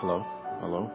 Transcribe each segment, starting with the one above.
Hello? Hello?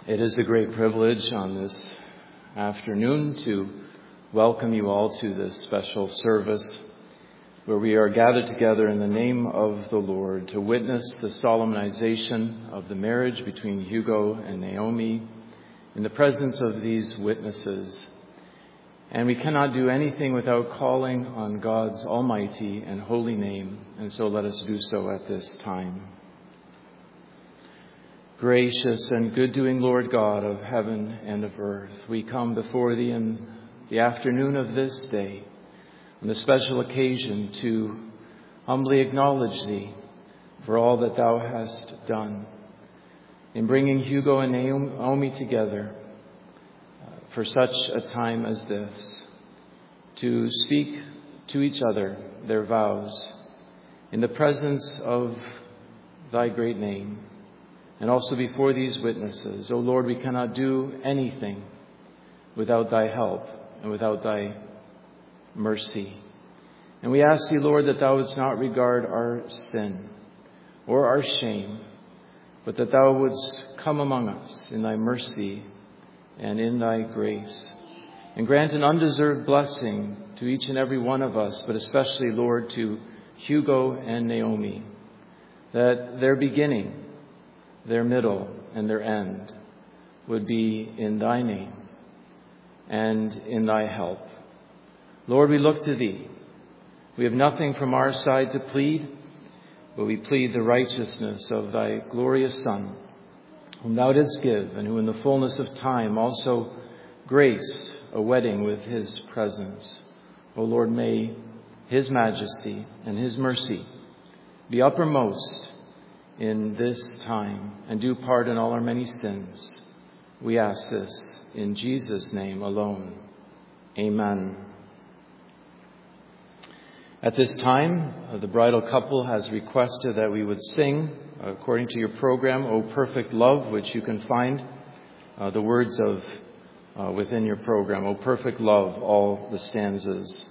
It is a great privilege on this afternoon to welcome you all to this special service where we are gathered together in the name of the Lord to witness the solemnization of the marriage between Hugo and Naomi in the presence of these witnesses. And we cannot do anything without calling on God's almighty and holy name, and so let us do so at this time. Gracious and good-doing Lord God of heaven and of earth, we come before Thee in the afternoon of this day on the special occasion to humbly acknowledge Thee for all that Thou hast done in bringing Hugo and Naomi together for such a time as this, to speak to each other their vows in the presence of Thy great name. And also before these witnesses. O Lord, we cannot do anything without Thy help and without Thy mercy. And we ask Thee, Lord, that Thou wouldst not regard our sin or our shame, but that Thou wouldst come among us in Thy mercy and in Thy grace. And grant an undeserved blessing to each and every one of us, but especially, Lord, to Hugo and Naomi, that their beginning, their middle, and their end would be in Thy name and in Thy help. Lord, we look to Thee. We have nothing from our side to plead, but we plead the righteousness of Thy glorious Son, whom Thou didst give, and who in the fullness of time also graced a wedding with His presence. O Lord, may His majesty and His mercy be uppermost in this time, and do pardon all our many sins. We ask this in Jesus' name alone. Amen. At this time, the bridal couple has requested that we would sing, according to your program, O Perfect Love, which you can find the words of within your program. O Perfect Love, all the stanzas.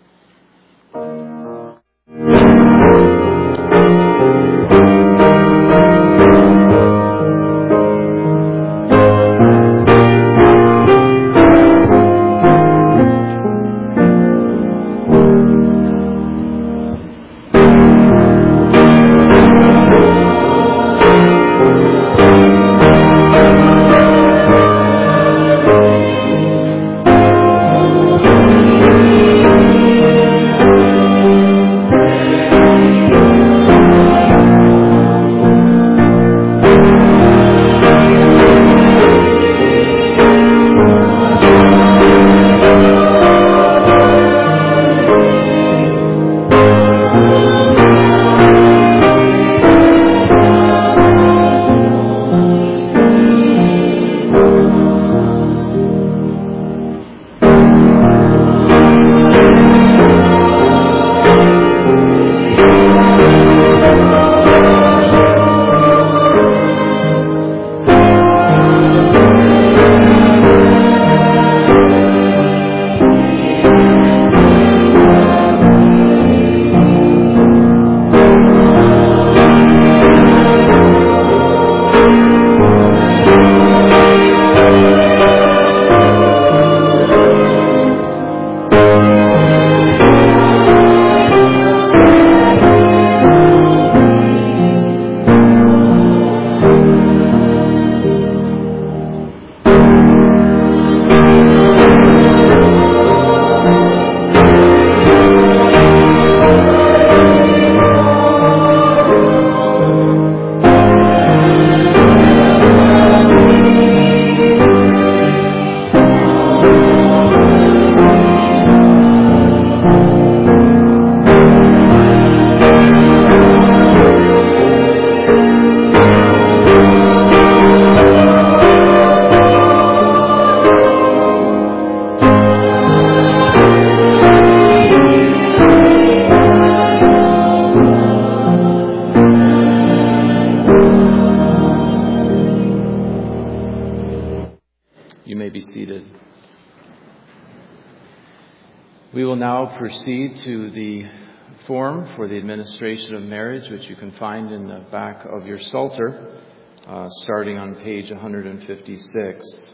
We will now proceed to the form for the administration of marriage, which you can find in the back of your Psalter. starting on page 156.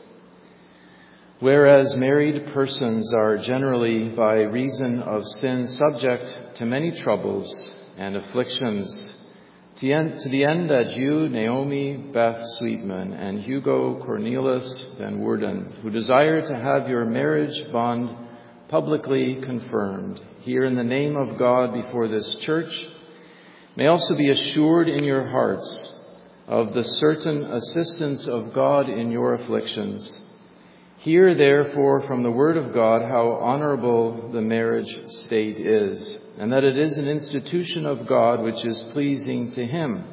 Whereas married persons are generally, by reason of sin, subject to many troubles and afflictions, to the end that you, Naomi Beth Sweetman, and Hugo Cornelius Van Woerden, who desire to have your marriage bond publicly confirmed here in the name of God before this church, may also be assured in your hearts of the certain assistance of God in your afflictions. Hear therefore from the word of God how honorable the marriage state is, and that it is an institution of God which is pleasing to him.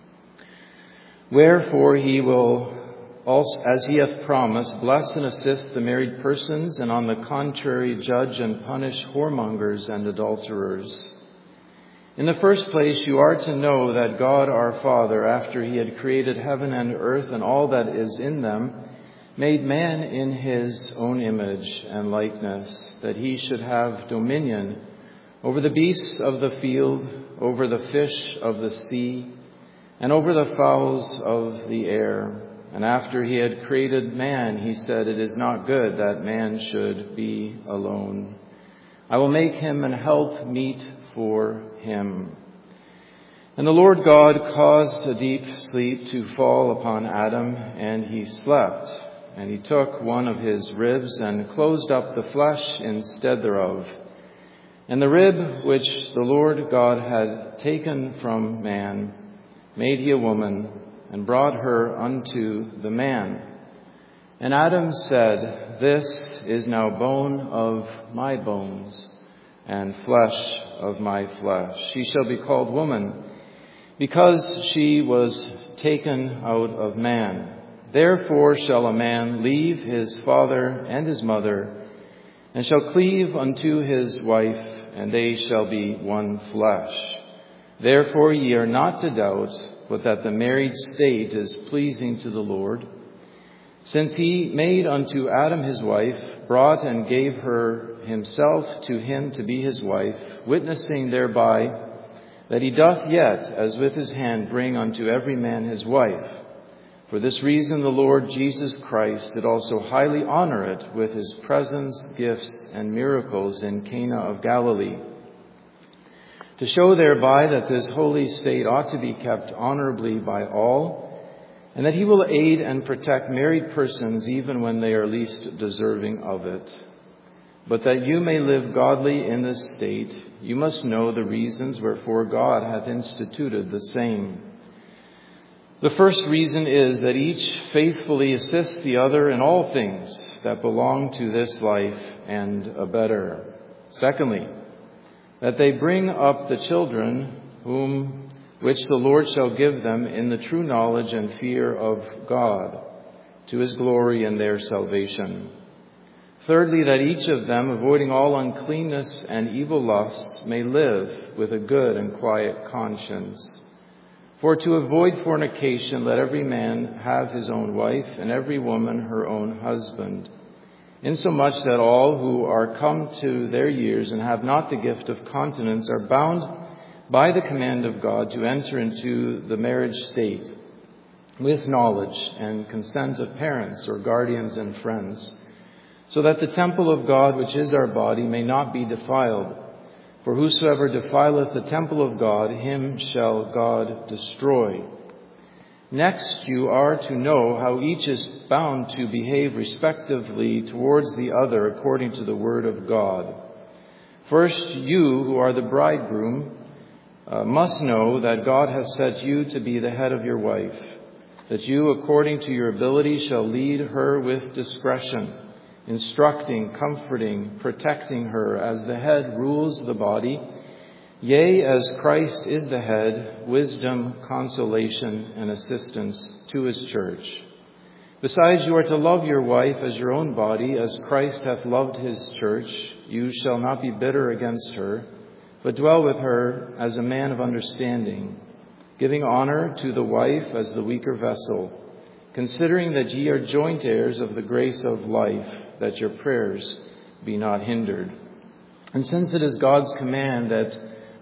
Wherefore he will also, as he hath promised, bless and assist the married persons, and on the contrary judge and punish whoremongers and adulterers. In the first place, you are to know that God our Father, after he had created heaven and earth and all that is in them, made man in his own image and likeness, that he should have dominion over the beasts of the field, over the fish of the sea, and over the fowls of the air. And after he had created man, he said, "It is not good that man should be alone. I will make him an help meet for him." And the Lord God caused a deep sleep to fall upon Adam, and he slept. And he took one of his ribs and closed up the flesh instead thereof. And the rib which the Lord God had taken from man made he a woman, and brought her unto the man. And Adam said, "This is now bone of my bones, and flesh of my flesh. She shall be called woman, because she was taken out of man. Therefore shall a man leave his father and his mother, and shall cleave unto his wife, and they shall be one flesh. Therefore ye are not to doubt, but that the married state is pleasing to the Lord. Since he made unto Adam his wife, brought and gave her himself to him to be his wife, witnessing thereby that he doth yet, as with his hand, bring unto every man his wife. For this reason the Lord Jesus Christ did also highly honor it with his presence, gifts, and miracles in Cana of Galilee, to show thereby that this holy state ought to be kept honorably by all, and that he will aid and protect married persons even when they are least deserving of it. But that you may live godly in this state, you must know the reasons wherefore God hath instituted the same. The first reason is that each faithfully assists the other in all things that belong to this life and a better. Secondly, that they bring up the children which the Lord shall give them in the true knowledge and fear of God, to his glory and their salvation. Thirdly, that each of them, avoiding all uncleanness and evil lusts, may live with a good and quiet conscience. For to avoid fornication, let every man have his own wife, and every woman her own husband, insomuch that all who are come to their years and have not the gift of continence are bound by the command of God to enter into the marriage state with knowledge and consent of parents or guardians and friends, so that the temple of God, which is our body, may not be defiled. For whosoever defileth the temple of God, him shall God destroy. Next, you are to know how each is bound to behave respectively towards the other according to the word of God. First, you who are the bridegroom must know that God hath set you to be the head of your wife, that you, according to your ability, shall lead her with discretion, instructing, comforting, protecting her, as the head rules the body, yea, as Christ is the head, wisdom, consolation, and assistance to his church. Besides, you are to love your wife as your own body, as Christ hath loved his church. You shall not be bitter against her, but dwell with her as a man of understanding, giving honor to the wife as the weaker vessel, considering that ye are joint heirs of the grace of life, that your prayers be not hindered. And since it is God's command that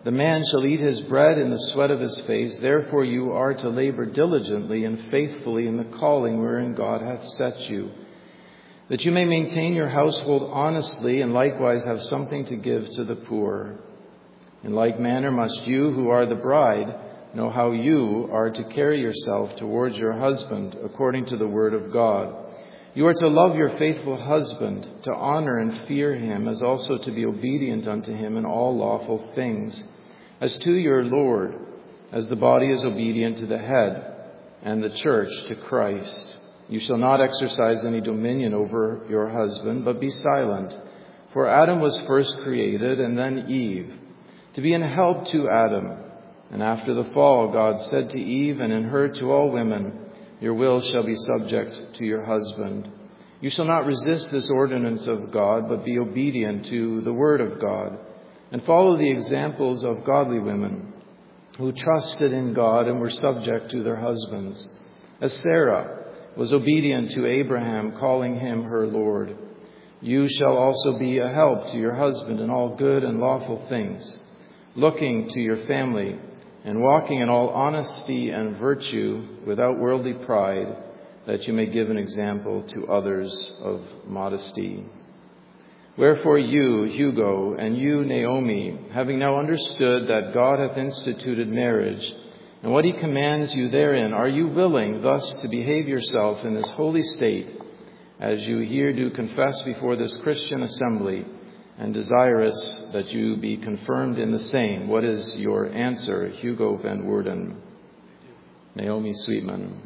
The man shall eat his bread in the sweat of his face. Therefore you are to labor diligently and faithfully in the calling wherein God hath set you, that you may maintain your household honestly, and likewise have something to give to the poor. In like manner must you, who are the bride, know how you are to carry yourself towards your husband according to the word of God. You are to love your faithful husband, to honor and fear him, as also to be obedient unto him in all lawful things, as to your Lord, as the body is obedient to the head, and the church to Christ. You shall not exercise any dominion over your husband, but be silent. For Adam was first created, and then Eve, to be an help to Adam. And after the fall, God said to Eve, and in her to all women, your will shall be subject to your husband. You shall not resist this ordinance of God, but be obedient to the word of God, and follow the examples of godly women who trusted in God and were subject to their husbands, as Sarah was obedient to Abraham, calling him her Lord. You shall also be a help to your husband in all good and lawful things, looking to your family and walking in all honesty and virtue without worldly pride, that you may give an example to others of modesty. Wherefore you, Hugo, and you, Naomi, having now understood that God hath instituted marriage, and what he commands you therein, are you willing thus to behave yourself in this holy state, as you here do confess before this Christian assembly, and desirous that you be confirmed in the same? What is your answer, Hugo van Woerden? Naomi Sweetman.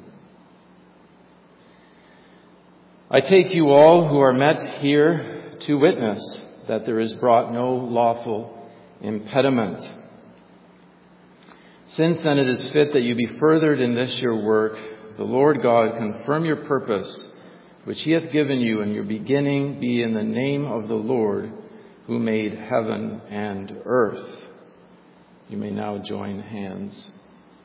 I take you all who are met here to witness that there is brought no lawful impediment. Since then it is fit that you be furthered in this your work, the Lord God confirm your purpose, which he hath given you, and your beginning be in the name of the Lord, who made heaven and earth. You may now join hands.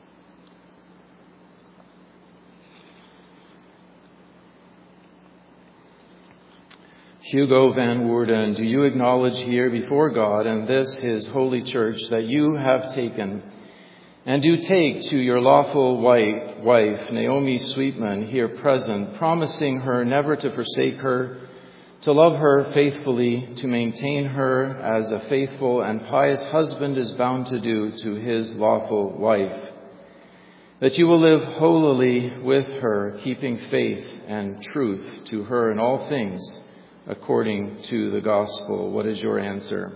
Hugo van Woerden, do you acknowledge here before God and this his holy church that you have taken and do take to your lawful wife, Naomi Sweetman, here present, promising her never to forsake her, to love her faithfully, to maintain her as a faithful and pious husband is bound to do to his lawful wife, that you will live holily with her, keeping faith and truth to her in all things, according to the gospel? What is your answer?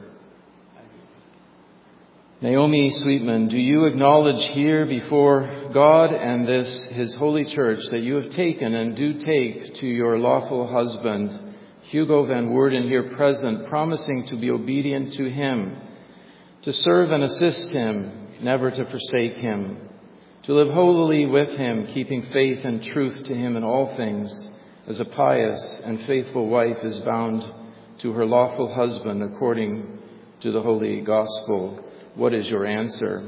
Naomi Sweetman, do you acknowledge here before God and this his holy church that you have taken and do take to your lawful husband, Hugo van Woerden, here present, promising to be obedient to him, to serve and assist him, never to forsake him, to live holily with him, keeping faith and truth to him in all things, as a pious and faithful wife is bound to her lawful husband according to the holy gospel? What is your answer?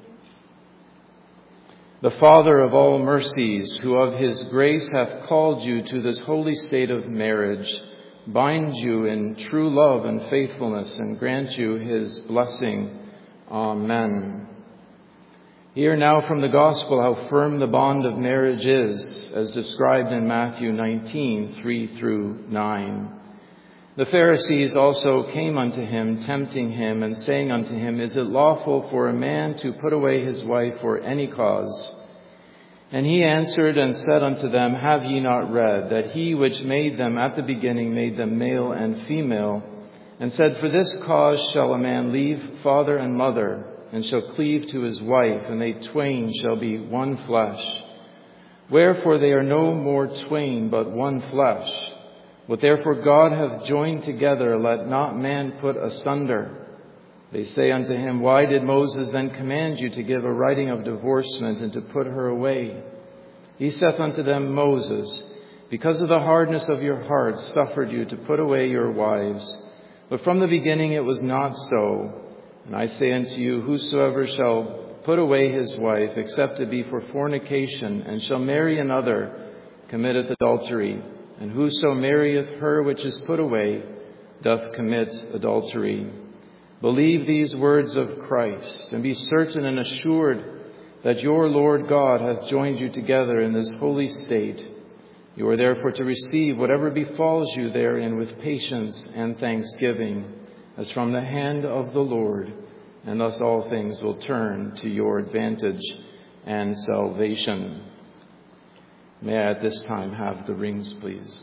The Father of all mercies, who of his grace hath called you to this holy state of marriage, bind you in true love and faithfulness, and grant you his blessing. Amen. Hear now from the gospel how firm the bond of marriage is, as described in Matthew 19, 3-9. The Pharisees also came unto him, tempting him, and saying unto him, Is it lawful for a man to put away his wife for any cause? And he answered and said unto them, Have ye not read that he which made them at the beginning made them male and female, and said, For this cause shall a man leave father and mother, and shall cleave to his wife, and they twain shall be one flesh. Wherefore they are no more twain, but one flesh. What therefore God hath joined together, let not man put asunder. They say unto him, Why did Moses then command you to give a writing of divorcement and to put her away? He saith unto them, Moses, because of the hardness of your hearts, suffered you to put away your wives. But from the beginning it was not so. And I say unto you, whosoever shall put away his wife, except it be for fornication, and shall marry another, committeth adultery. And whoso marrieth her which is put away, doth commit adultery. Believe these words of Christ, and be certain and assured that your Lord God hath joined you together in this holy state. You are therefore to receive whatever befalls you therein with patience and thanksgiving, as from the hand of the Lord, and thus all things will turn to your advantage and salvation. May I at this time have the rings, please?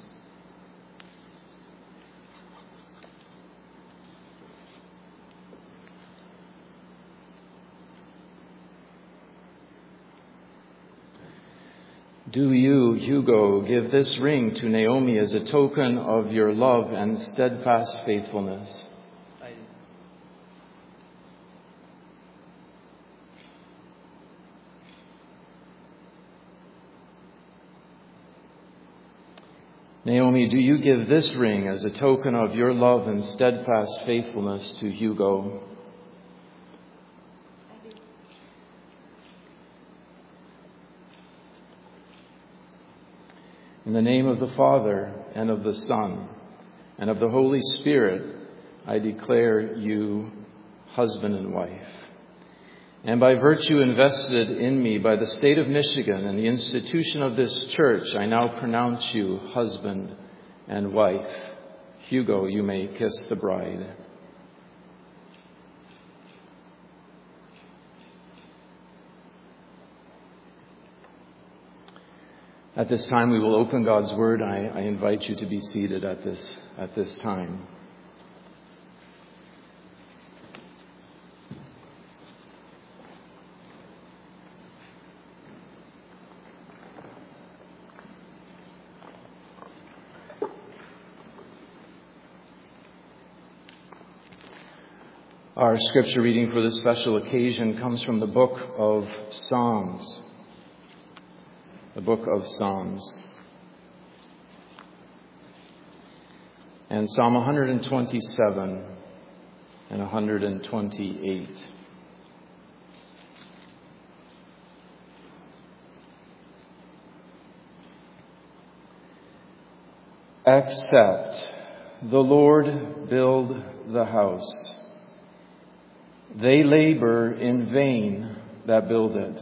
Do you, Hugo, give this ring to Naomi as a token of your love and steadfast faithfulness? I do. Naomi, do you give this ring as a token of your love and steadfast faithfulness to Hugo? In the name of the Father, and of the Son, and of the Holy Spirit, I declare you husband and wife. And by virtue invested in me by the state of Michigan and the institution of this church, I now pronounce you husband and wife. Hugo, you may kiss the bride. At this time, we will open God's Word. I invite you to be seated at this time. Our scripture reading for this special occasion comes from the book of Psalms. The book of Psalms. And Psalm 127 and 128. Except the Lord build the house, they labor in vain that build it.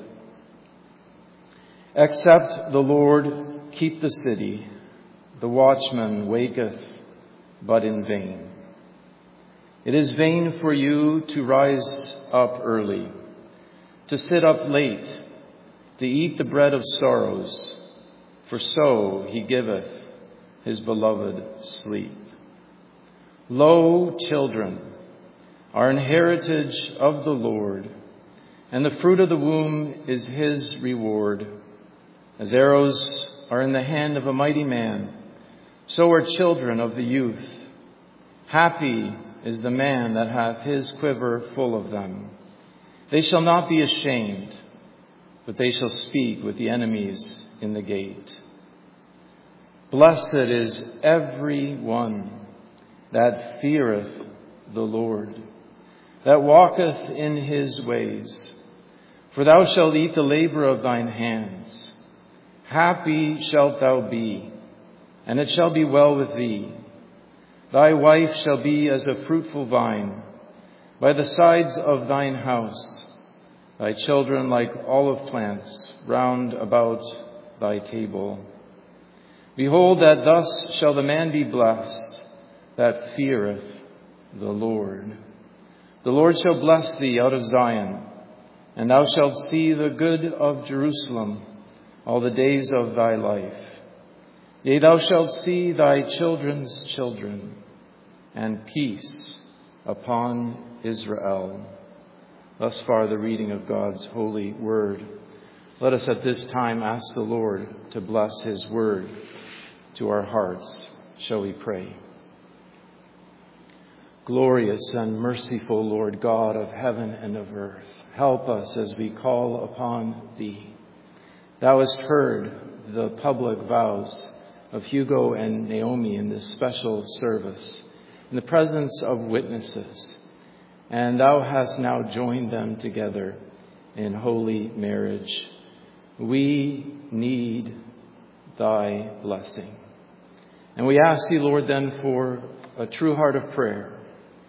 Except the Lord keep the city, the watchman waketh but in vain. It is vain for you to rise up early, to sit up late, to eat the bread of sorrows, for so he giveth his beloved sleep. Lo, children are an heritage of the Lord, and the fruit of the womb is his reward. As arrows are in the hand of a mighty man, so are children of the youth. Happy is the man that hath his quiver full of them. They shall not be ashamed, but they shall speak with the enemies in the gate. Blessed is every one that feareth the Lord, that walketh in his ways. For thou shalt eat the labor of thine hands. Happy shalt thou be, and it shall be well with thee. Thy wife shall be as a fruitful vine by the sides of thine house, thy children like olive plants round about thy table. Behold, that thus shall the man be blessed that feareth the Lord. The Lord shall bless thee out of Zion, and thou shalt see the good of Jerusalem all the days of thy life. Yea, thou shalt see thy children's children, and peace upon Israel. Thus far the reading of God's holy word. Let us at this time ask the Lord to bless his word to our hearts. Shall we pray? Glorious and merciful Lord God of heaven and of earth, help us as we call upon thee. Thou hast heard the public vows of Hugo and Naomi in this special service, in the presence of witnesses, and thou hast now joined them together in holy marriage. We need thy blessing. And we ask thee, Lord, then for a true heart of prayer,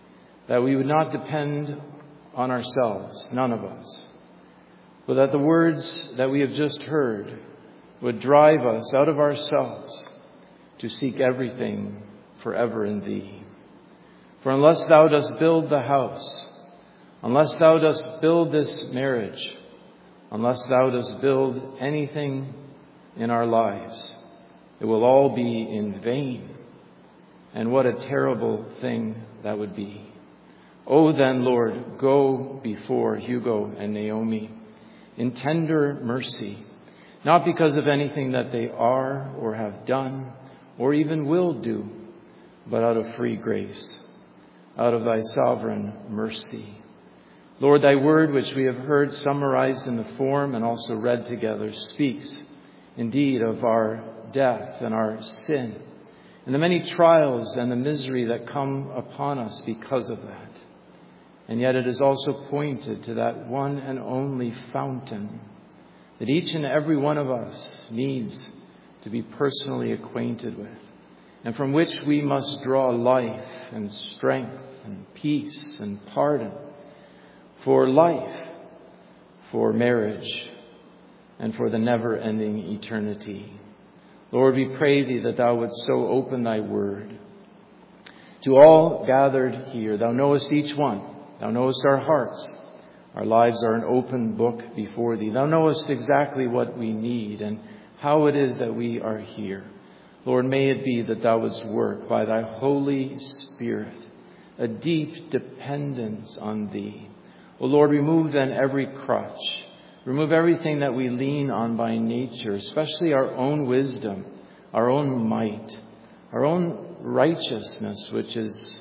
that we would not depend on ourselves, none of us, but that the words that we have just heard would drive us out of ourselves to seek everything forever in Thee. For unless Thou dost build the house, unless Thou dost build this marriage, unless Thou dost build anything in our lives, it will all be in vain. And what a terrible thing that would be. Oh, then, Lord, go before Hugo and Naomi in tender mercy, not because of anything that they are or have done or even will do, but out of free grace, out of Thy sovereign mercy. Lord, Thy word, which we have heard summarized in the form and also read together, speaks indeed of our death and our sin and the many trials and the misery that come upon us because of that. And yet it is also pointed to that one and only fountain that each and every one of us needs to be personally acquainted with, and from which we must draw life and strength and peace and pardon for life, for marriage, and for the never-ending eternity. Lord, we pray Thee that Thou wouldst so open Thy word to all gathered here. Thou knowest each one. Thou knowest our hearts. Our lives are an open book before Thee. Thou knowest exactly what we need and how it is that we are here. Lord, may it be that Thou wouldst work by Thy Holy Spirit a deep dependence on Thee. O Lord, remove then every crutch. Remove everything that we lean on by nature, especially our own wisdom, our own might, our own righteousness, which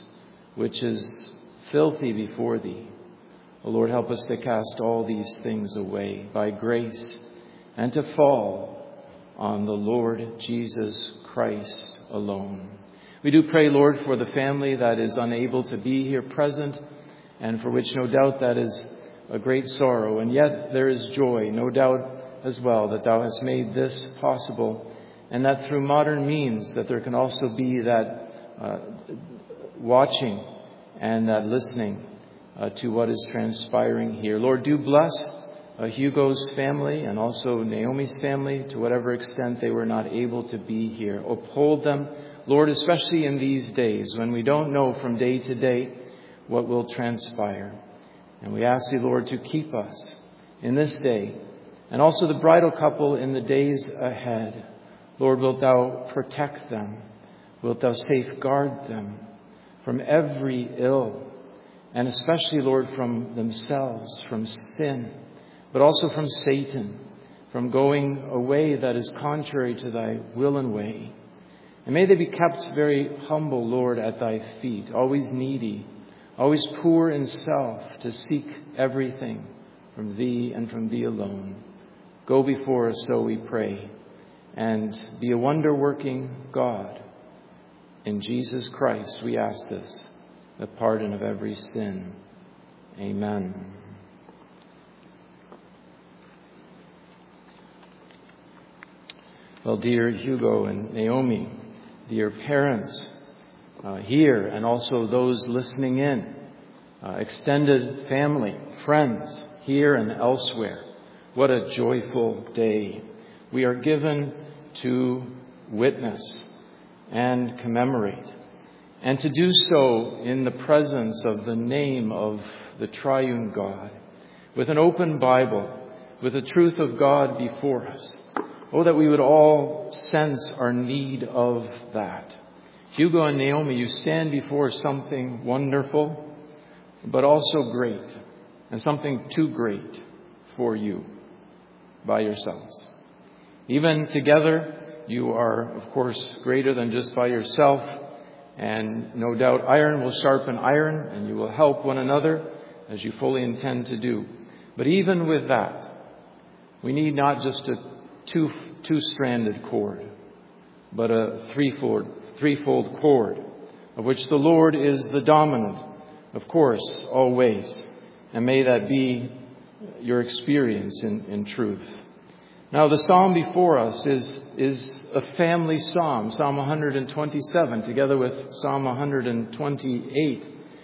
is filthy before Thee. O Lord, help us to cast all these things away by grace and to fall on the Lord Jesus Christ alone. We do pray, Lord, for the family that is unable to be here present and for which no doubt that is a great sorrow. And yet there is joy, no doubt as well, that Thou hast made this possible and that through modern means that there can also be that watching and that listening to what is transpiring here. Lord, do bless Hugo's family and also Naomi's family to whatever extent they were not able to be here. Uphold them, Lord, especially in these days when we don't know from day to day what will transpire. And we ask Thee, Lord, to keep us in this day and also the bridal couple in the days ahead. Lord, wilt Thou protect them? Wilt Thou safeguard them from every ill? And especially, Lord, from themselves, from sin, but also from Satan, from going a way that is contrary to Thy will and way. And may they be kept very humble, Lord, at Thy feet, always needy, always poor in self, to seek everything from Thee and from Thee alone. Go before us, so we pray, and be a wonder-working God. In Jesus Christ we ask this, the pardon of every sin. Amen. Well, dear Hugo and Naomi, dear parents here and also those listening in, extended family, friends here and elsewhere, what a joyful day we are given to witness and commemorate, and to do so in the presence of the name of the triune God, with an open Bible, with the truth of God before us. Oh, that we would all sense our need of that. Hugo and Naomi, you stand before something wonderful, but also great, and something too great for you by yourselves. Even together, you are, of course, greater than just by yourself. And no doubt iron will sharpen iron, and you will help one another as you fully intend to do. But even with that, we need not just a two-stranded cord, but a threefold cord, of which the Lord is the dominant, of course, always. And may that be your experience in truth. Now, the psalm before us is a family psalm, Psalm 127, together with Psalm 128.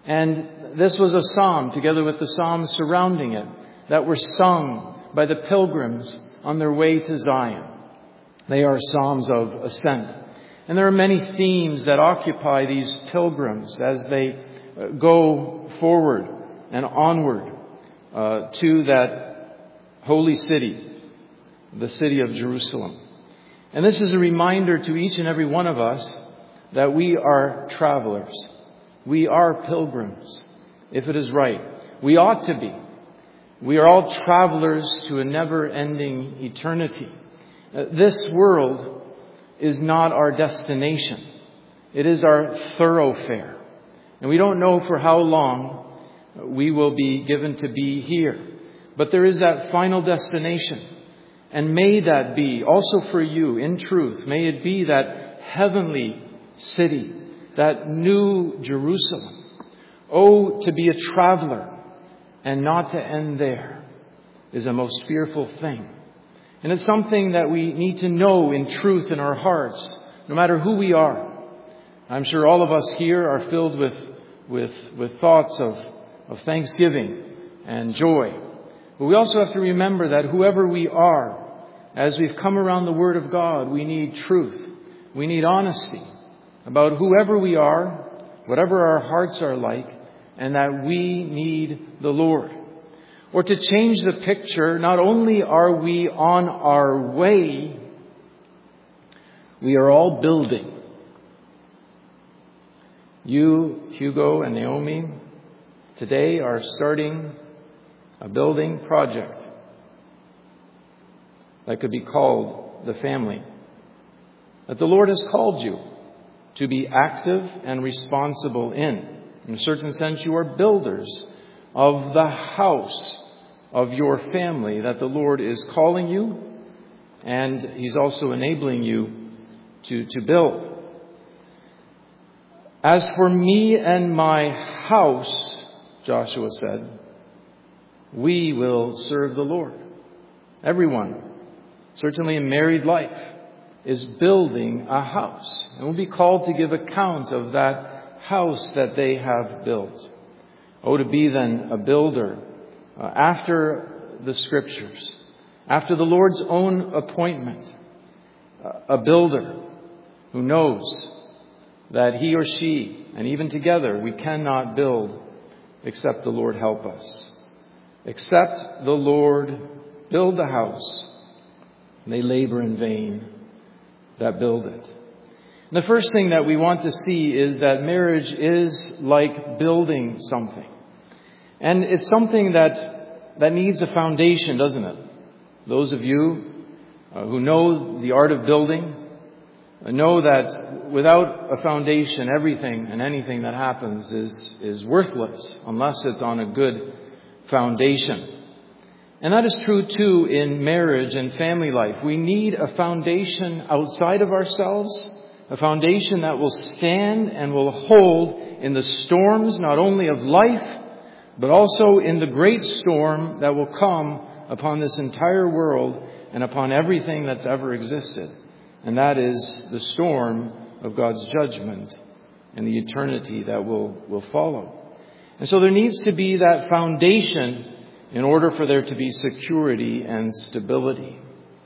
And this was a psalm, together with the psalms surrounding it, that were sung by the pilgrims on their way to Zion. They are psalms of ascent. And there are many themes that occupy these pilgrims as they go forward and onward to that holy city, the city of Jerusalem. And this is a reminder to each and every one of us that we are travelers. We are pilgrims, if it is right. We ought to be. We are all travelers to a never-ending eternity. This world is not our destination. It is our thoroughfare. And we don't know for how long we will be given to be here. But there is that final destination. And may that be also for you, in truth, may it be that heavenly city, that new Jerusalem. Oh, to be a traveler and not to end there is a most fearful thing. And it's something that we need to know in truth in our hearts, no matter who we are. I'm sure all of us here are filled with thoughts of thanksgiving and joy. But we also have to remember that whoever we are, as we've come around the Word of God, we need truth. We need honesty about whoever we are, whatever our hearts are like, and that we need the Lord. Or to change the picture, not only are we on our way, we are all building. You, Hugo, and Naomi, today are starting a building project that could be called the family. That the Lord has called you to be active and responsible in. In a certain sense, you are builders of the house of your family that the Lord is calling you, and He's also enabling you to build. As for me and my house, Joshua said, we will serve the Lord. Everyone, certainly in married life, is building a house and will be called to give account of that house that they have built. Oh, to be then a builder after the Scriptures, after the Lord's own appointment, a builder who knows that he or she, and even together, we cannot build except the Lord help us. Except the Lord build the house, they labor in vain that build it. And the first thing that we want to see is that marriage is like building something. And it's something that needs a foundation, doesn't it? Those of you who know the art of building know that without a foundation, everything and anything that happens is worthless unless it's on a good foundation. And that is true too in marriage and family life. We need a foundation outside of ourselves, a foundation that will stand and will hold in the storms not only of life, but also in the great storm that will come upon this entire world and upon everything that's ever existed. And that is the storm of God's judgment and the eternity that will follow. And so there needs to be that foundation in order for there to be security and stability.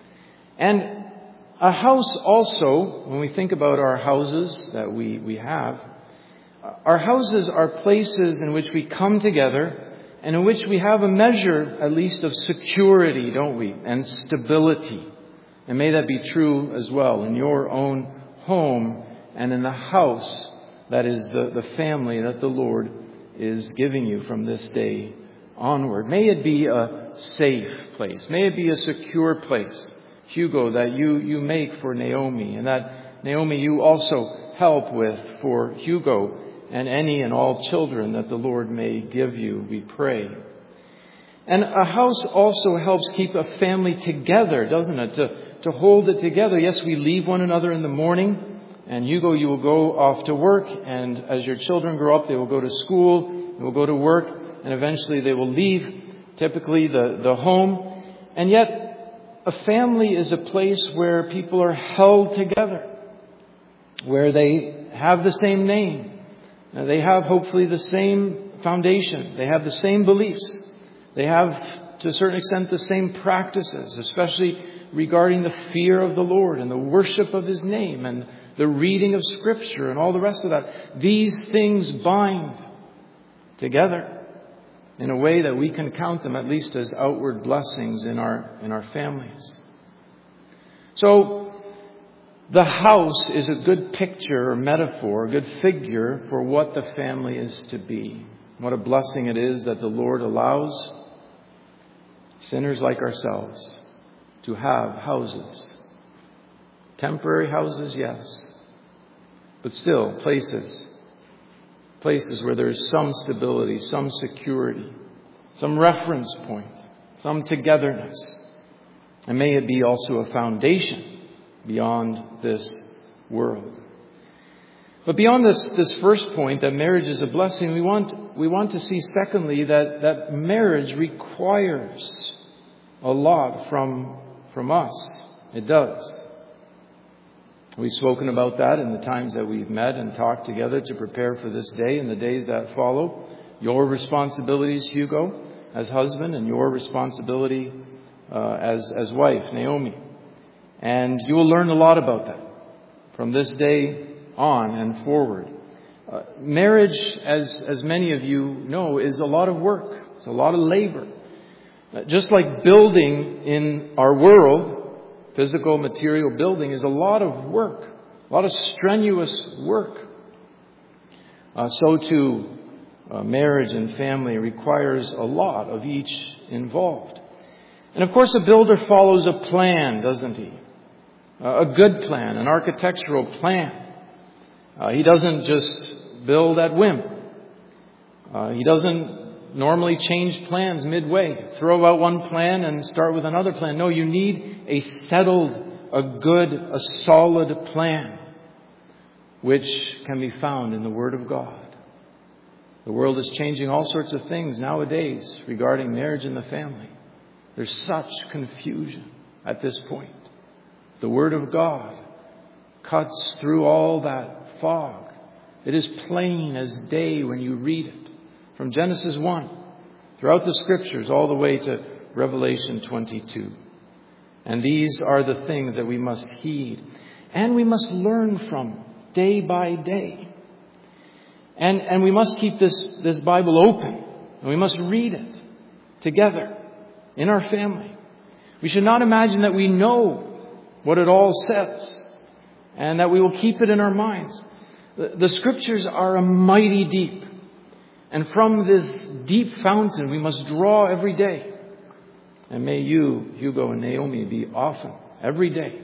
And a house also, when we think about our houses that we have, our houses are places in which we come together and in which we have a measure, at least, of security, don't we? And stability. And may that be true as well in your own home and in the house that is the family that the Lord is giving you from this day onward. May it be a safe place. May it be a secure place, Hugo, that you make for Naomi, and that, Naomi, you also help with for Hugo and any and all children that the Lord may give you, we pray. And a house also helps keep a family together, doesn't it? To hold it together. Yes, we leave one another in the morning, and Hugo, you will go off to work, and as your children grow up, they will go to school, they will go to work, and eventually they will leave, typically the home. And yet, a family is a place where people are held together, where they have the same name, They have hopefully the same foundation. They have the same beliefs. They have, to a certain extent, the same practices, especially regarding the fear of the Lord and the worship of His name and the reading of Scripture and all the rest of that. These things bind together in a way that we can count them at least as outward blessings in our families. So the house is a good picture or metaphor, a good figure for what the family is to be. What a blessing it is that the Lord allows sinners like ourselves to have houses. Temporary houses, yes, but still places where there is some stability, some security, some reference point, some togetherness. And may it be also a foundation beyond this world. But beyond this first point, that marriage is a blessing, we want to see secondly that marriage requires a lot from us. It does. We've spoken about that in the times that we've met and talked together to prepare for this day and the days that follow. Your responsibilities, Hugo, as husband, and your responsibility as wife, Naomi. And you will learn a lot about that from this day on and forward. Marriage, as many of you know, is a lot of work. It's a lot of labor. Just like building in our world, physical, material building is a lot of work, a lot of strenuous work. So too, marriage and family requires a lot of each involved. And of course, a builder follows a plan, doesn't he? A good plan, an architectural plan. He doesn't just build at whim. He doesn't normally change plans midway, throw out one plan and start with another plan. No, you need a settled, a solid plan, which can be found in the Word of God. The world is changing all sorts of things nowadays regarding marriage and the family. There's such confusion at this point. The Word of God cuts through all that fog. It is plain as day when you read it. From Genesis 1, throughout the Scriptures, all the way to Revelation 22. And these are the things that we must heed. And we must learn from day by day. And we must keep this Bible open. And we must read it together in our family. We should not imagine that we know what it all says and that we will keep it in our minds. The Scriptures are a mighty deep. And from this deep fountain we must draw every day. And may you, Hugo and Naomi, be often, every day,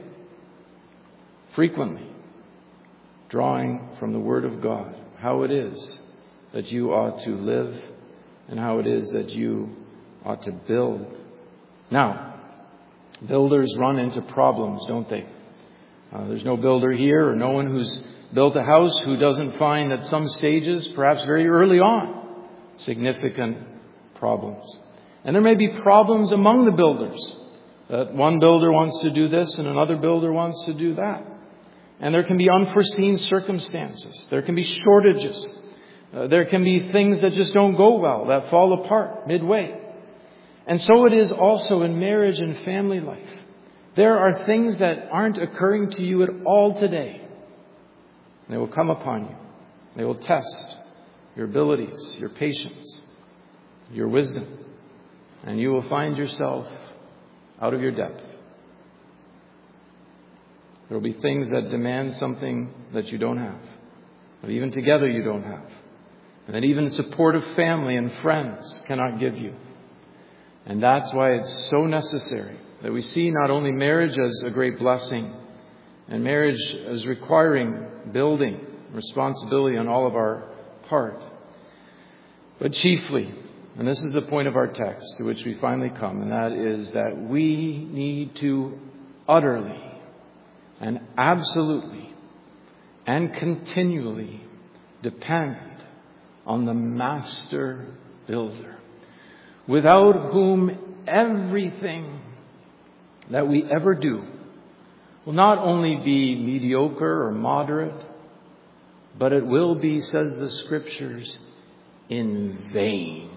frequently, drawing from the Word of God how it is that you ought to live and how it is that you ought to build. Now, builders run into problems, don't they? There's no builder here or no one who's built a house who doesn't find at some stages, perhaps very early on, significant problems. And there may be problems among the builders. That one builder wants to do this and another builder wants to do that. And there can be unforeseen circumstances. There can be shortages. There can be things that just don't go well, that fall apart midway. And so it is also in marriage and family life. There are things that aren't occurring to you at all today. They will come upon you. They will test your abilities, your patience, your wisdom. And you will find yourself out of your depth. There will be things that demand something that you don't have. That even together you don't have. And that even supportive family and friends cannot give you. And that's why it's so necessary that we see not only marriage as a great blessing and marriage as requiring building, responsibility on all of our part, but chiefly, and this is the point of our text to which we finally come, and that is that we need to utterly and absolutely and continually depend on the master builder, without whom everything that we ever do will not only be mediocre or moderate, but it will be, says the Scriptures, in vain.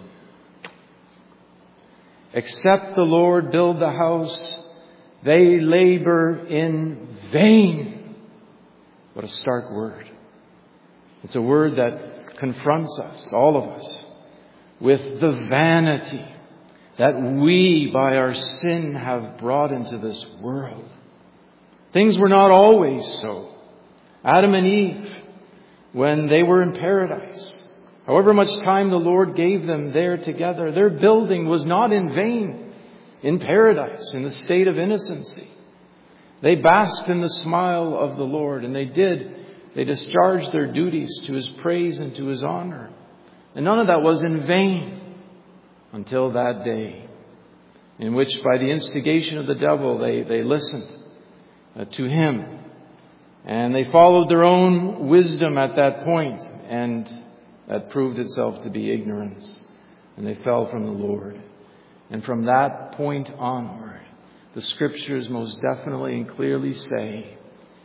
Except the Lord build the house, they labor in vain. What a stark word. It's a word that confronts us, all of us, with the vanity that we, by our sin, have brought into this world. Things were not always so. Adam and Eve, when they were in paradise, however much time the Lord gave them there together, their building was not in vain in paradise, in the state of innocency. They basked in the smile of the Lord, and they discharged their duties to His praise and to His honor. And none of that was in vain until that day in which, by the instigation of the devil, they listened to him. And they followed their own wisdom at that point, and that proved itself to be ignorance. And they fell from the Lord. And from that point onward, the Scriptures most definitely and clearly say,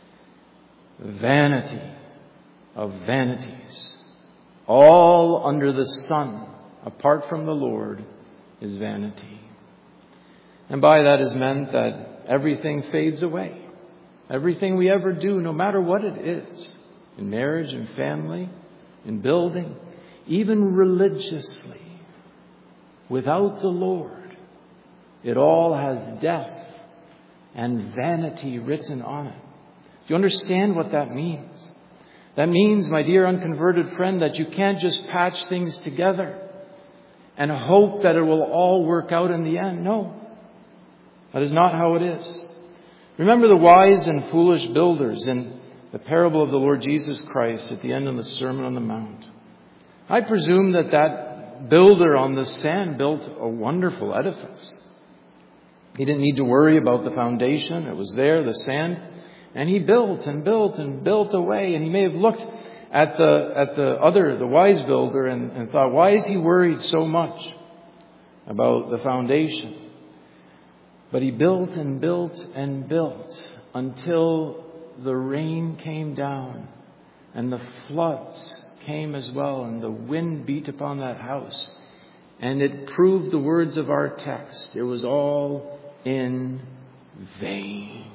vanity of vanities, all under the sun, apart from the Lord, is vanity. And by that is meant that everything fades away. Everything we ever do, no matter what it is, in marriage and family, in building, even religiously, without the Lord, it all has death and vanity written on it. Do you understand what that means? That means, my dear unconverted friend, that you can't just patch things together and hope that it will all work out in the end. No, that is not how it is. Remember the wise and foolish builders in the parable of the Lord Jesus Christ at the end of the Sermon on the Mount. I presume that builder on the sand built a wonderful edifice. He didn't need to worry about the foundation. It was there, the sand. And he built and built and built away. And he may have looked at the wise builder and thought, why is he worried so much about the foundation? But he built and built and built until the rain came down and the floods came as well, and the wind beat upon that house. And it proved the words of our text. It was all in vain.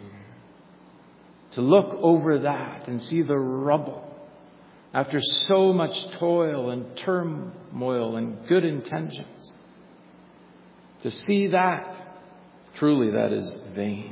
To look over that and see the rubble after so much toil and turmoil and good intentions. To see that, truly that is vain.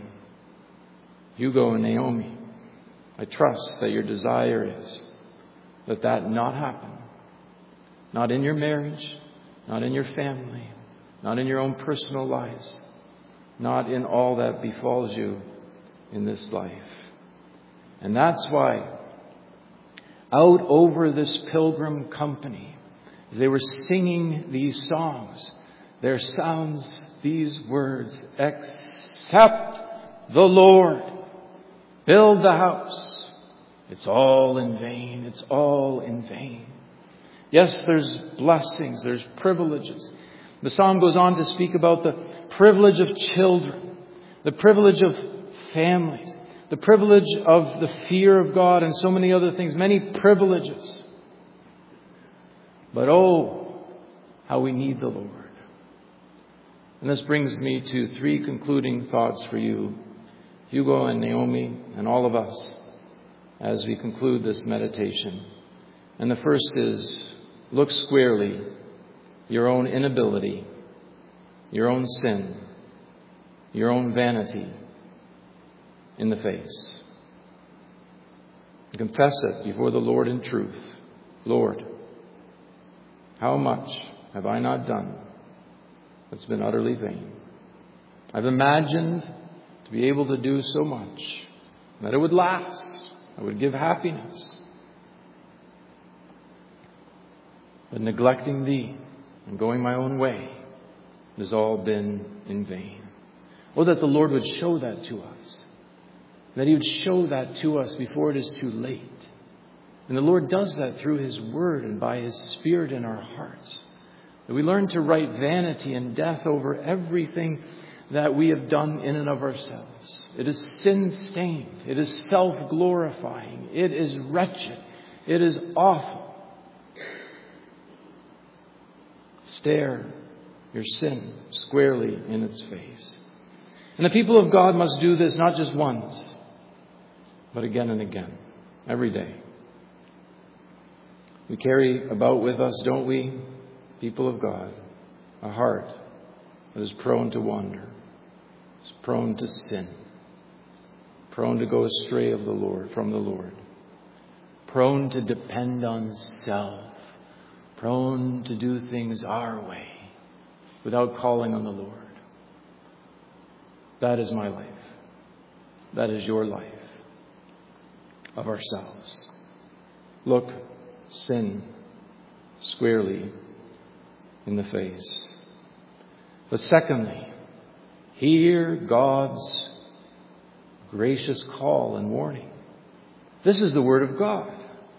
Hugo and Naomi, I trust that your desire is that not happen. Not in your marriage, not in your family, not in your own personal lives, not in all that befalls you in this life. And that's why out over this pilgrim company, as they were singing these songs, there sounds these words, except the Lord build the house, it's all in vain. It's all in vain. Yes, there's blessings, there's privileges. The psalm goes on to speak about the privilege of children, the privilege of families, the privilege of the fear of God, and so many other things, many privileges. But oh, how we need the Lord. And this brings me to 3 concluding thoughts for you, Hugo and Naomi, and all of us, as we conclude this meditation. And the first is, look squarely your own inability, your own sin, your own vanity in the face. Confess it before the Lord in truth. Lord, how much have I not done that's been utterly vain? I've imagined to be able to do so much, that it would last, it would give happiness. But neglecting Thee and going my own way has all been in vain. Oh, that the Lord would show that to us. That He would show that to us before it is too late. And the Lord does that through His Word and by His Spirit in our hearts. That we learn to write vanity and death over everything that we have done in and of ourselves. It is sin-stained. It is self-glorifying. It is wretched. It is awful. Stare your sin squarely in its face. And the people of God must do this not just once, but again and again, every day. We carry about with us, don't we, people of God, a heart that is prone to wander, is prone to sin, prone to go astray of the Lord, from the Lord, prone to depend on self, prone to do things our way without calling on the Lord. That is my life. That is your life of ourselves. Look sin squarely in the face. But secondly, hear God's gracious call and warning. This is the word of God.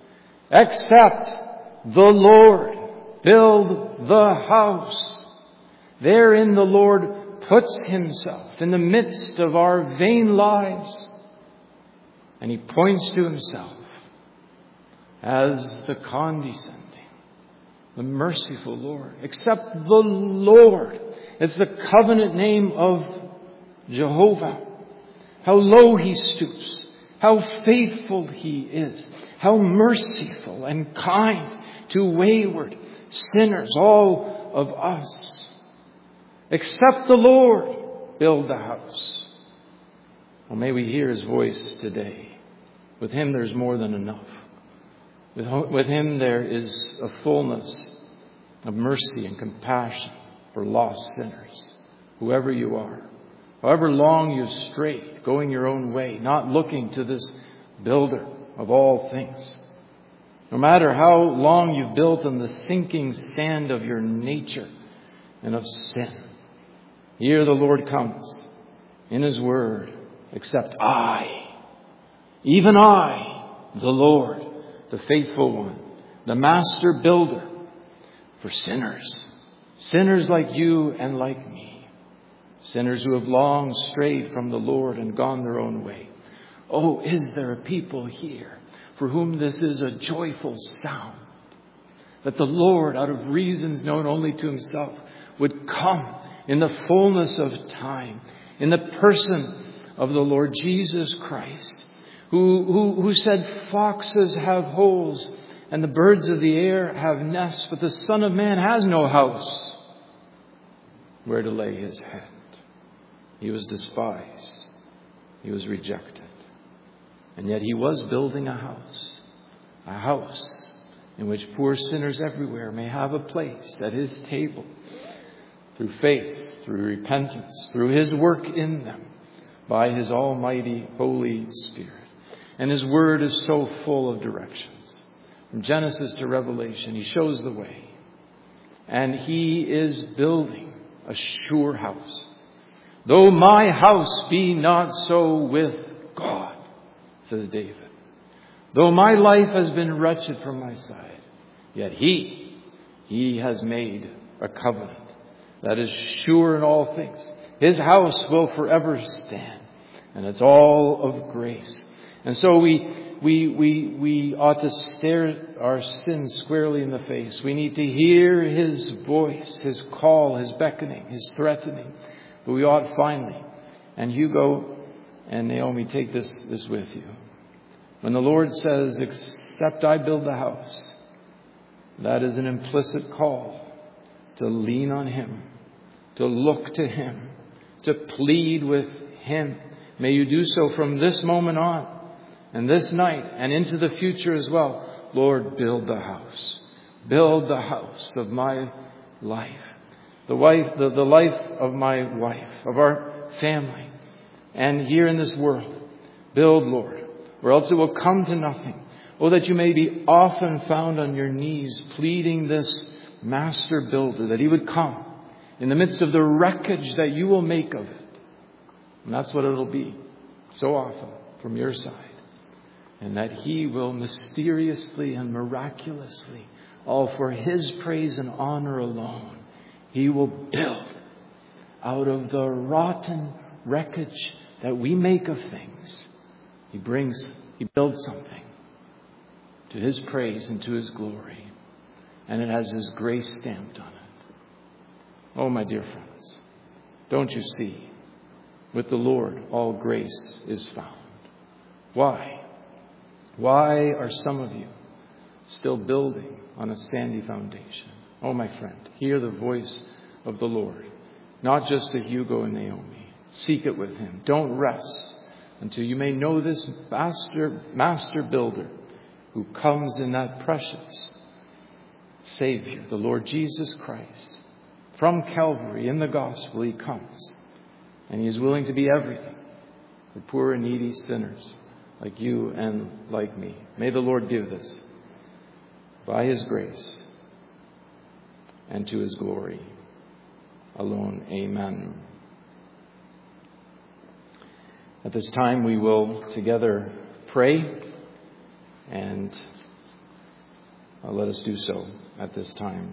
Except the Lord build the house, therein the Lord puts himself in the midst of our vain lives. And he points to himself as the condescending, the merciful Lord. Except the Lord. It's the covenant name of Jehovah. How low he stoops. How faithful he is. How merciful and kind to wayward sinners, all of us. Except the Lord build the house. Well, may we hear his voice today. With him there's more than enough. With him there is a fullness of mercy and compassion for lost sinners. Whoever you are, however long you've strayed, going your own way, not looking to this builder of all things. No matter how long you've built on the sinking sand of your nature and of sin, here the Lord comes in his word. Except I, even I, the Lord, the faithful one, the master builder for sinners. Sinners like you and like me. Sinners who have long strayed from the Lord and gone their own way. Oh, is there a people here for whom this is a joyful sound? That the Lord, out of reasons known only to himself, would come in the fullness of time, in the person of the Lord Jesus Christ, who said, foxes have holes and the birds of the air have nests, but the Son of Man has no house where to lay his head. He was despised. He was rejected. And yet he was building a house in which poor sinners everywhere may have a place at his table through faith, through repentance, through his work in them by his almighty Holy Spirit. And his word is so full of directions. From Genesis to Revelation, he shows the way. And he is building a sure house. Though my house be not so with God, says David. Though my life has been wretched from my side, yet he has made a covenant that is sure in all things. His house will forever stand. And it's all of grace. And so we ought to stare our sins squarely in the face. We need to hear his voice, his call, his beckoning, his threatening. But we ought finally, and Hugo and Naomi, take this with you. When the Lord says, except I build the house, that is an implicit call to lean on him, to look to him, to plead with him. May you do so from this moment on and this night and into the future as well. Lord, build the house. Build the house of my life. The life of my wife, of our family. And here in this world, build, Lord, or else it will come to nothing. Oh, that you may be often found on your knees pleading this master builder, that he would come in the midst of the wreckage that you will make of it. And that's what it'll be so often from your side. And that he will mysteriously and miraculously, all for his praise and honor alone, he will build out of the rotten wreckage that we make of things. He builds something to His praise and to His glory. And it has His grace stamped on it. Oh, my dear friends, don't you see? With the Lord, all grace is found. Why? Why are some of you still building on a sandy foundation? Oh, my friend, hear the voice of the Lord, not just to Hugo and Naomi. Seek it with Him. Don't rest until you may know this master builder who comes in that precious Savior, the Lord Jesus Christ. From Calvary, in the gospel, He comes. And He is willing to be everything for poor and needy sinners like you and like me. May the Lord give this by His grace and to His glory alone. Amen. At this time, we will together pray, and let us do so at this time.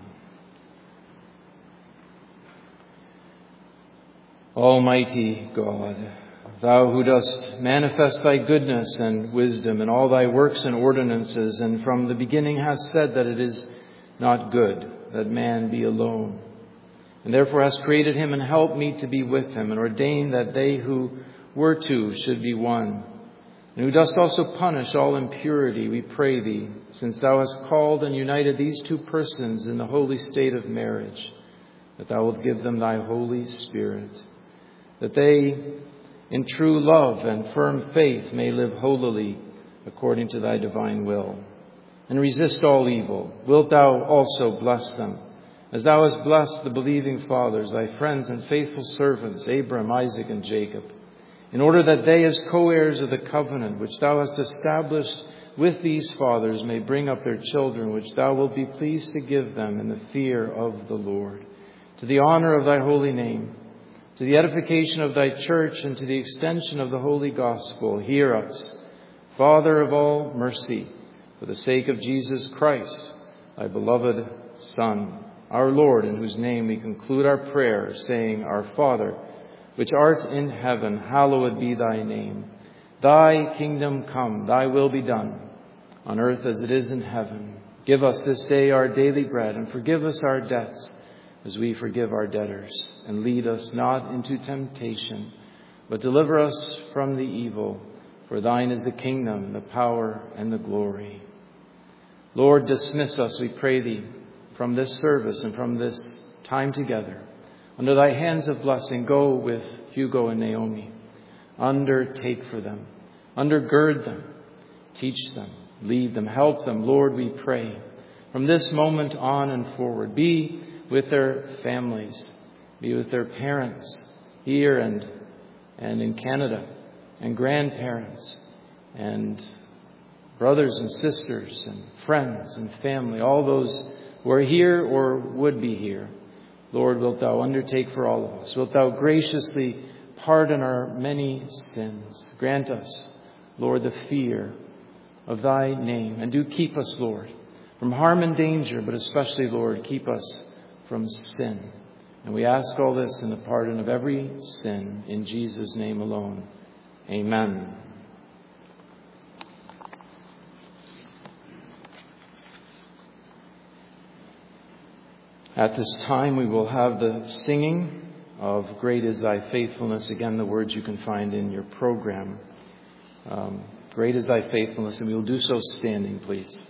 Almighty God, Thou who dost manifest Thy goodness and wisdom in all Thy works and ordinances, and from the beginning hast said that it is not good that man be alone, and therefore hast created him and helped me to be with him, and ordained that they who were two should be one, and who dost also punish all impurity, we pray Thee, since Thou hast called and united these two persons in the holy state of marriage, that Thou wilt give them Thy Holy Spirit, that they in true love and firm faith may live holily according to Thy divine will, and resist all evil. Wilt Thou also bless them, as Thou hast blessed the believing fathers, Thy friends and faithful servants, Abraham, Isaac, and Jacob, in order that they, as co-heirs of the covenant which Thou hast established with these fathers, may bring up their children, which Thou wilt be pleased to give them in the fear of the Lord, to the honor of Thy holy name, to the edification of Thy church, and to the extension of the holy gospel. Hear us, Father of all mercy, for the sake of Jesus Christ, Thy beloved Son, our Lord, in whose name we conclude our prayer, saying, Our Father, which art in heaven, hallowed be Thy name. Thy kingdom come, Thy will be done, on earth as it is in heaven. Give us this day our daily bread, and forgive us our debts, as we forgive our debtors. And lead us not into temptation, but deliver us from the evil. For Thine is the kingdom, the power, and the glory. Lord, dismiss us, we pray Thee, from this service and from this time together. Under Thy hands of blessing, go with Hugo and Naomi. Undertake for them. Undergird them. Teach them. Lead them. Help them, Lord, we pray. From this moment on and forward, be with their families. Be with their parents here and in Canada, and grandparents and brothers and sisters and friends and family, all those who are here or would be here. Lord, wilt Thou undertake for all of us? Wilt Thou graciously pardon our many sins? Grant us, Lord, the fear of Thy name. And do keep us, Lord, from harm and danger, but especially, Lord, keep us from sin. And we ask all this in the pardon of every sin, in Jesus' name alone. Amen. At this time, we will have the singing of Great is Thy Faithfulness. Again, the words you can find in your program. Great is Thy faithfulness, and we will do so standing, please.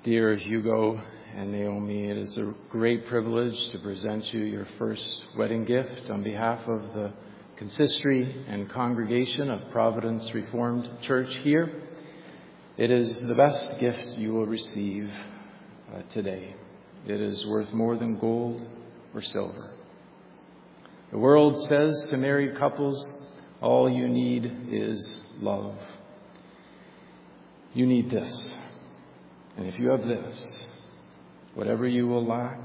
Dear Hugo and Naomi, it is a great privilege to present you your first wedding gift on behalf of the consistory and congregation of Providence Reformed Church here. It is the best gift you will receive today. It is worth more than gold or silver. The world says to married couples, all you need is love. You need this. And if you have this, whatever you will lack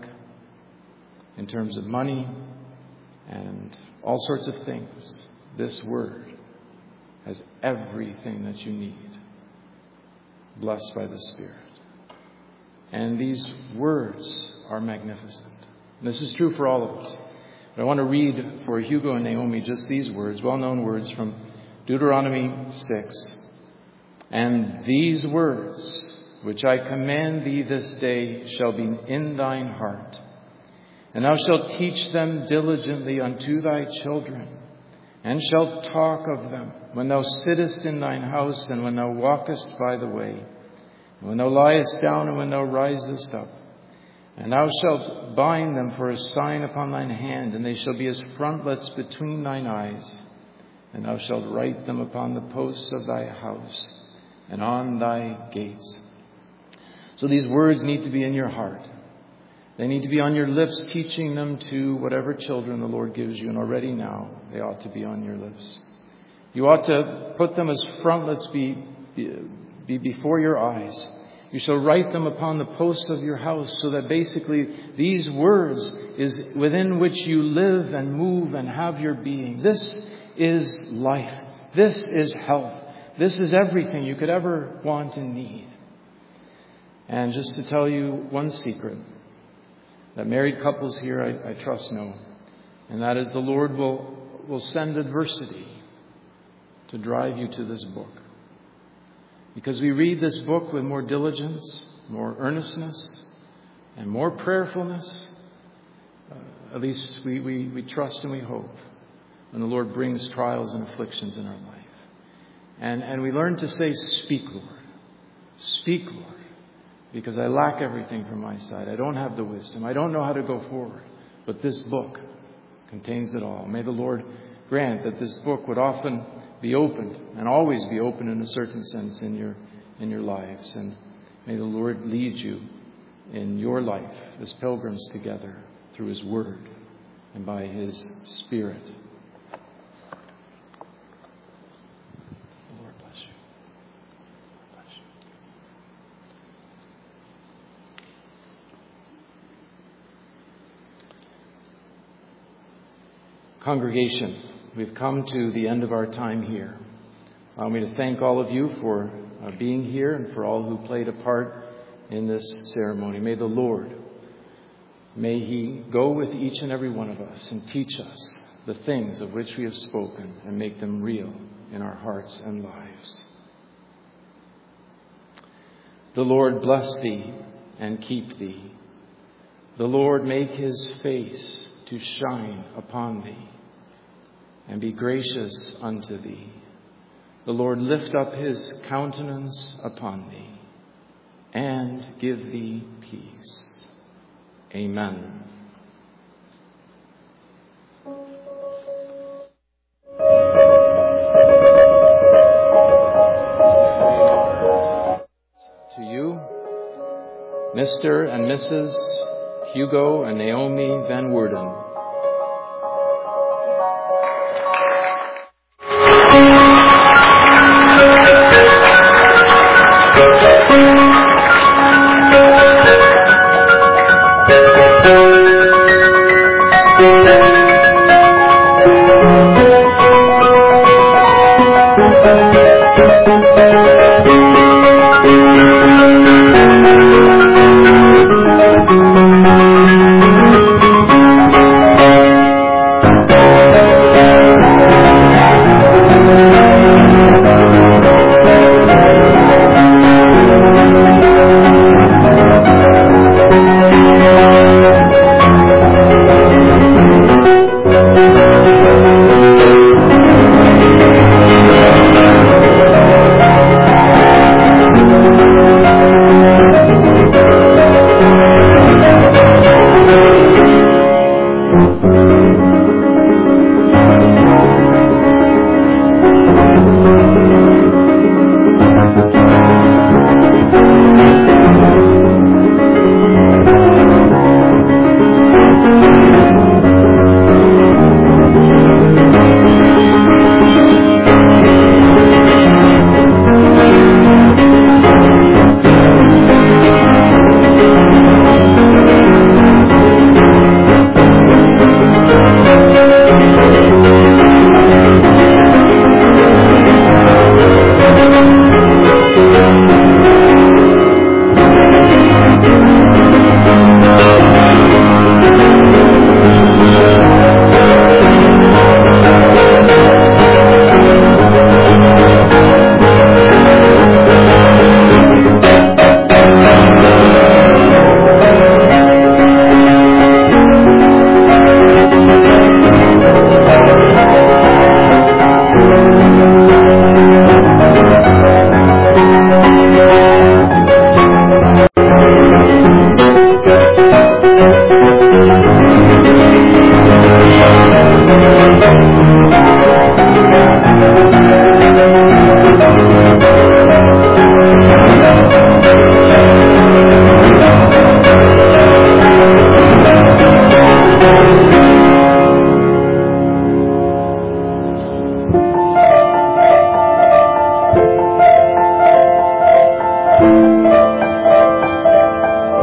in terms of money and all sorts of things, this word has everything that you need, blessed by the Spirit. And these words are magnificent. This is true for all of us. But I want to read for Hugo and Naomi just these words, well-known words from Deuteronomy 6. And these words which I command thee this day shall be in thine heart, and thou shalt teach them diligently unto thy children, and shalt talk of them when thou sittest in thine house, and when thou walkest by the way, and when thou liest down, and when thou risest up. And thou shalt bind them for a sign upon thine hand, and they shall be as frontlets between thine eyes. And thou shalt write them upon the posts of thy house and on thy gates. So these words need to be in your heart. They need to be on your lips, teaching them to whatever children the Lord gives you. And already now, they ought to be on your lips. You ought to put them as frontlets be before your eyes. You shall write them upon the posts of your house, so that basically these words is within which you live and move and have your being. This is life. This is health. This is everything you could ever want and need. And just to tell you one secret that married couples here, I trust know, and that is the Lord will send adversity to drive you to this book. Because we read this book with more diligence, more earnestness, and more prayerfulness. At least we trust and we hope when the Lord brings trials and afflictions in our life. And we learn to say, speak, Lord. Speak, Lord. Because I lack everything from my side. I don't have the wisdom. I don't know how to go forward. But this book contains it all. May the Lord grant that this book would often be opened and always be open in a certain sense in your lives. And may the Lord lead you in your life as pilgrims together through His Word and by His Spirit. The Lord bless you. Bless you. Congregation, we've come to the end of our time here. Allow me to thank all of you for being here and for all who played a part in this ceremony. May the Lord, may He go with each and every one of us and teach us the things of which we have spoken and make them real in our hearts and lives. The Lord bless thee and keep thee. The Lord make His face to shine upon thee and be gracious unto thee. The Lord lift up His countenance upon thee and give thee peace. Amen. To you, Mr. and Mrs. Hugo and Naomi Van Woerden.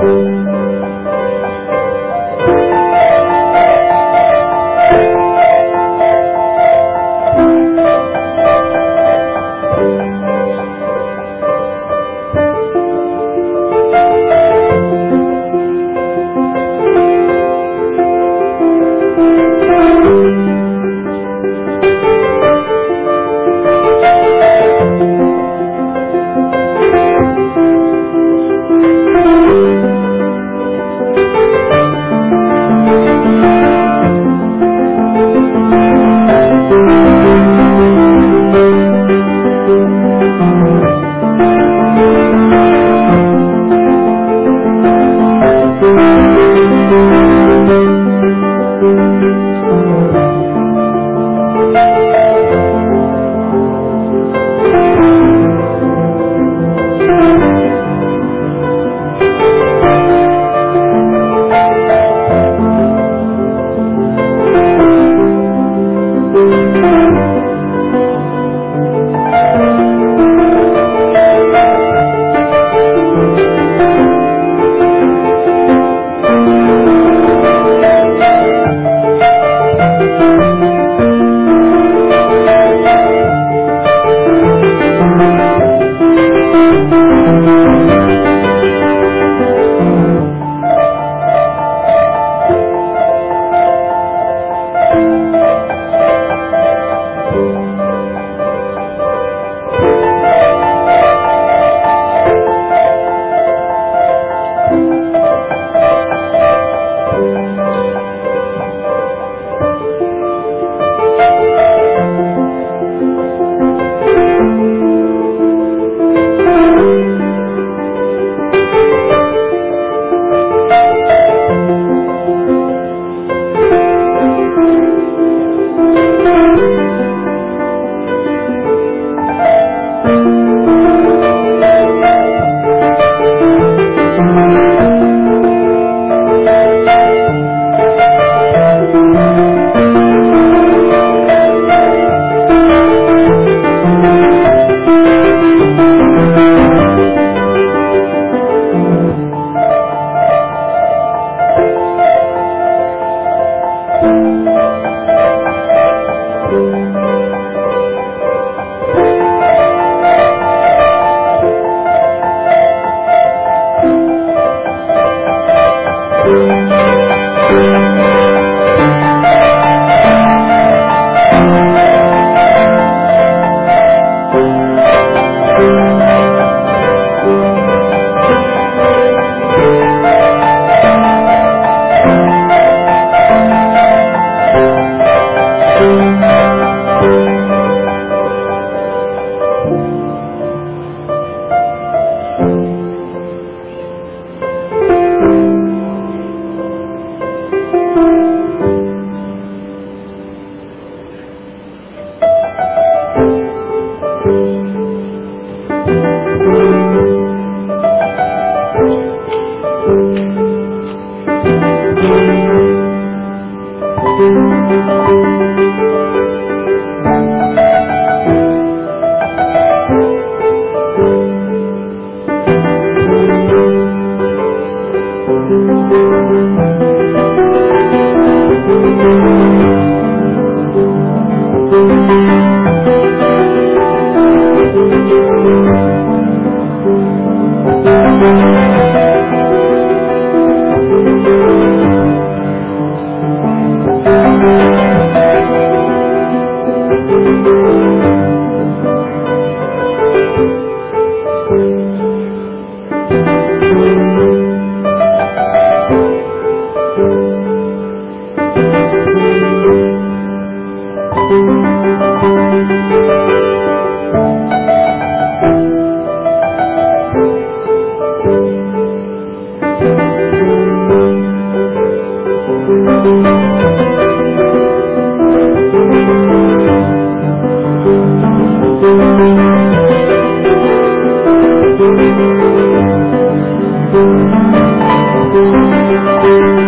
Thank you.